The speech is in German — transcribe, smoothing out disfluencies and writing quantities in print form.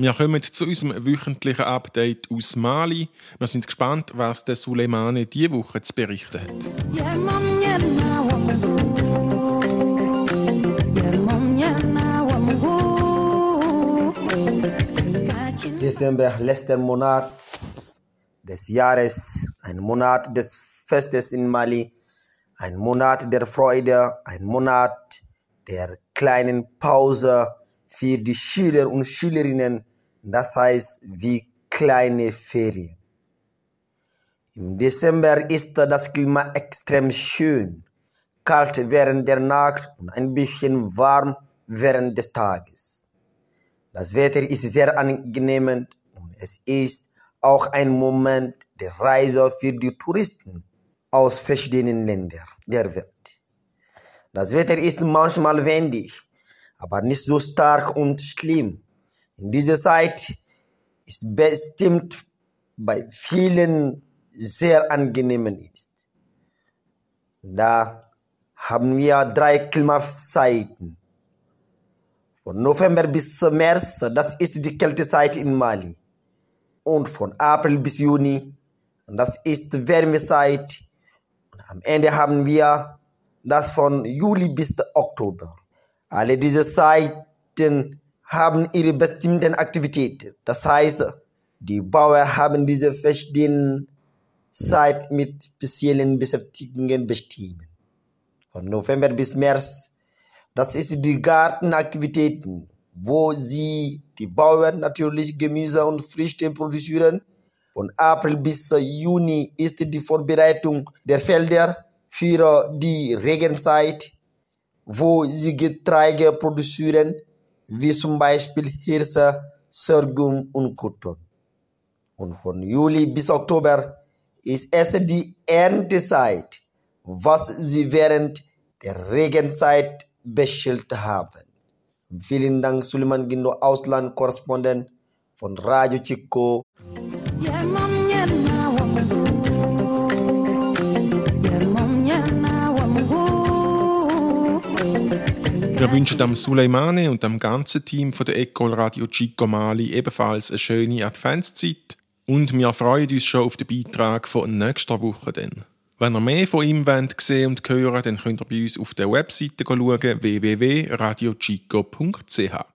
Wir kommen zu unserem wöchentlichen Update aus Mali. Wir sind gespannt, was der Suleimane diese Woche zu berichten hat. Dezember, letzter Monat des Jahres, ein Monat des Festes in Mali, ein Monat der Freude, ein Monat der kleinen Pause für die Schüler und Schülerinnen, das heißt wie kleine Ferien. Im Dezember ist das Klima extrem schön, kalt während der Nacht und ein bisschen warm während des Tages. Das Wetter ist sehr angenehm und es ist auch ein Moment der Reise für die Touristen aus verschiedenen Ländern der Welt. Das Wetter ist manchmal windig, aber nicht so stark und schlimm. In dieser Zeit ist bestimmt bei vielen sehr angenehm ist. Da haben wir 3 Klimazeiten. Von November bis März, das ist die Kältezeit in Mali. Und von April bis Juni, das ist die Wärmezeit. Und am Ende haben wir das von Juli bis Oktober. Alle diese Zeiten haben ihre bestimmten Aktivitäten. Das heißt, die Bauern haben diese verschiedenen Zeit mit speziellen Beschäftigungen bestimmt. Von November bis März, das ist die Gartenaktivitäten, wo die Bauern natürlich Gemüse und Früchte produzieren. Von April bis Juni ist die Vorbereitung der Felder für die Regenzeit, wo sie Getreide produzieren, wie zum Beispiel Hirse, Sorghum und Cotton. Und von Juli bis Oktober ist erst die Erntezeit, was sie während der Regenzeit bestellt haben. Vielen Dank, Suleiman Gindo, Ausland-Korrespondent von Radio Chico. Wir wünschen dem Suleimane und dem ganzen Team von der École Radio Chico Mali ebenfalls eine schöne Adventszeit und wir freuen uns schon auf den Beitrag von nächster Woche. Dann. Wenn ihr mehr von ihm sehen und hören wollt, dann könnt ihr bei uns auf der Webseite schauen, www.radiochico.ch.